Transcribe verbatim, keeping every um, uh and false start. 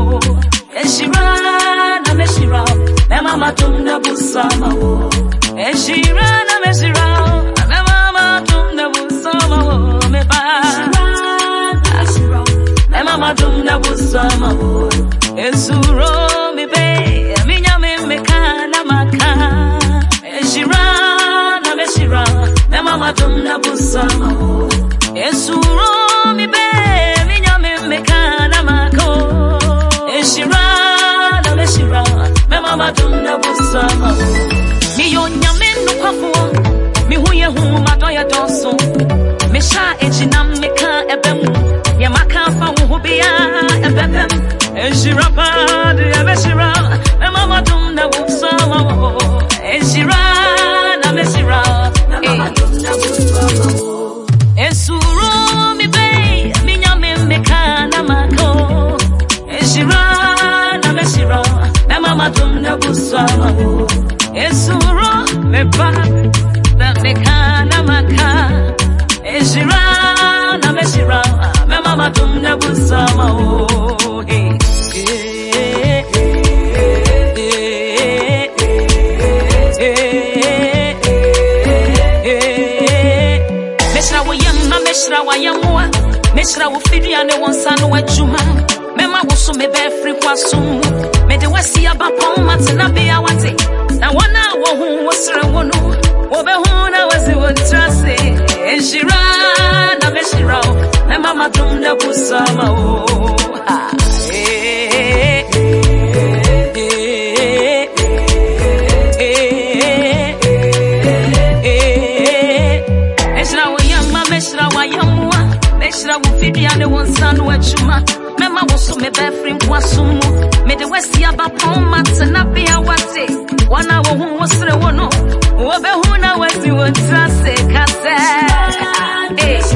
Eshirana meshira, me mama tumna busama wo. Eshirana meshira, me mama tumna busama wo. Me ba. Eshirana, me mama tumna busama wo. Esuro mi be, minya me mekana maka. Eshirana meshira, me mama tumna busama wo. Esuro mi be, minya me mekana mako. Eshirana meshira, me mama tumna busama wo. Mi yonya me no kwafo, mi huye hu madoya donso. Me sha ejina meka ebemu, ye maka fa wo bia ebebem. Eshira de Eshira, me mama tumna busama wo. Eshira na meshira, me mama tumna busama wo. Esuro mi be, minya me mekana mako. Eshira na meshira, me mama tumna busama wo. Esuro me ba, me mekana maka. Eshira na meshira, me mama tumna busama wo. Hey. Meshra wa yamwa, meshra wo fidi ane wonsano wajuma. Mema woso me be free kwasum. Me de wasi aba pon matina be awate. Na wana wo hu wosra wono. Wo be hu na wasi wontrase. Eshira na meshra, me mama tumna busama o. Eh eh eh. Meshra wo yamma, meshra wa yamwa. Meshra wo fidi ane wonsano wajuma. Mema woso me be free kwasumu. Me de wasi aba pon matina be awate. Wana wo hu wosre wono. Wo be hu na wasi wontrase kase. Eh